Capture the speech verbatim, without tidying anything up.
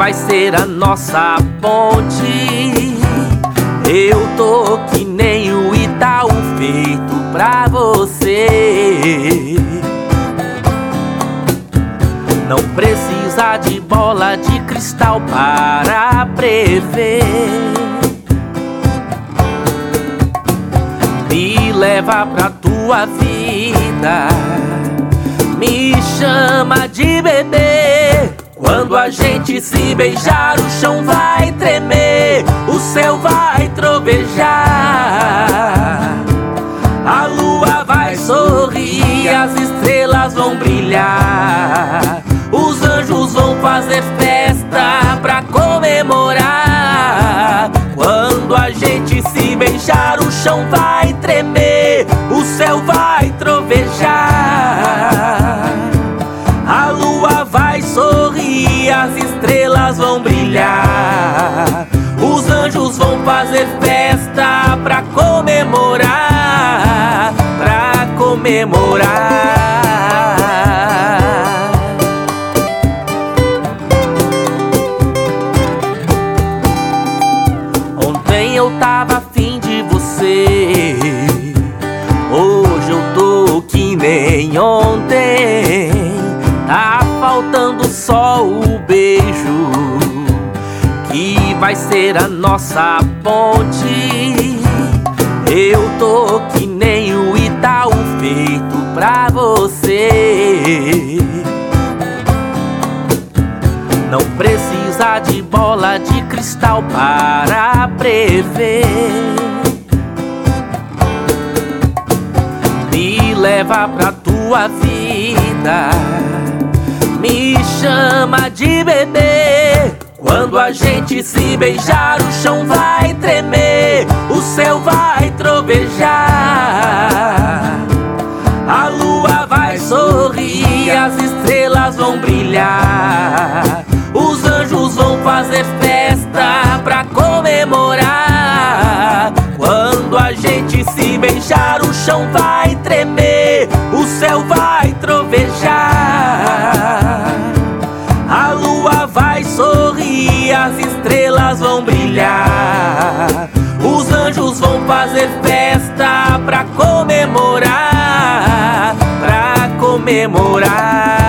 vai ser a nossa ponte. Eu tô que nem o Itaú feito pra você. Não precisa de bola de cristal para prever. Me leva pra tua vida, me chama de bebê. Quando a gente se beijar, o chão vai tremer, o céu vai trovejar, a lua vai sorrir, as estrelas vão brilhar, os anjos vão fazer festa pra comemorar. Quando a gente se beijar, o chão vai tremer, o céu vai trovejar, a lua vai sorrir, as estrelas vão brilhar, os anjos vão fazer festa pra comemorar, pra comemorar. Ontem eu tava afim de você, hoje eu tô que nem ontem. Tá faltando só o beijo, que vai ser a nossa ponte. Eu tô que nem o Itaú feito pra você. Não precisa de bola de cristal para prever. Me leva pra tua vida, me chama de bebê. Quando a gente se beijar, o chão vai tremer, o céu vai trovejar, a lua vai sorrir, as estrelas vão brilhar, os anjos vão fazer festa pra comemorar. Quando a gente se beijar, o chão vai tremer, o céu vai trovejar, a lua vai sorrir, as estrelas vão brilhar, os anjos vão fazer festa pra comemorar, pra comemorar.